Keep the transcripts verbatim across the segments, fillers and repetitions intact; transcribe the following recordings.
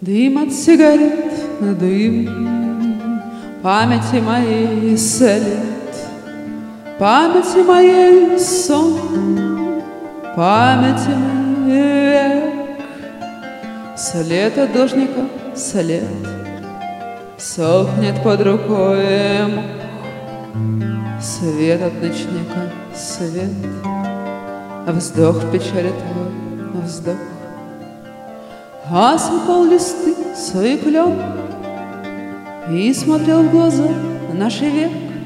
Дым от сигарет, дым памяти моей солит, памяти моей сон, памяти моей век. След от дождика, след сохнет под рукой мох, свет от ночника, свет, вздох в печали твой, вздох. Осыпал листы свой клен и смотрел в глаза наши век,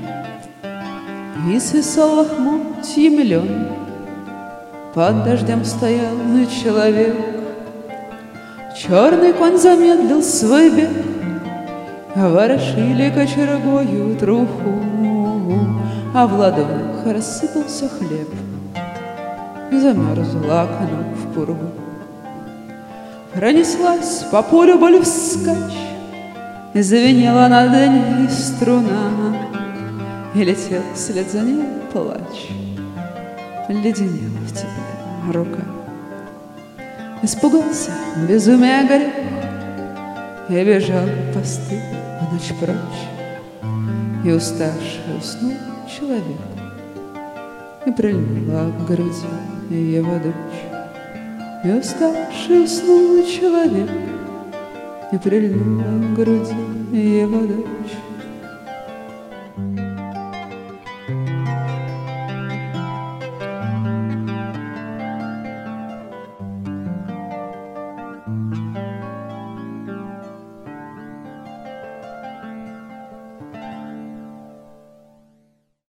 и свисал лохмотьем лен. Под дождем стоял человек, черный конь замедлил свой бег, ворошили кочергою труху, а в ладонях рассыпался хлеб, замерзла окно в пургу. Пронеслась по полю боль вскачь, звенела над ней струна, и летел вслед за ней плач, леденела в тепле рука. Испугался безумия грех и бежал постыль в ночь прочь, и уставший уснул человек, и прильнула к груди его дочь. И уставший уснул человек, и прильнула к груди его дочь.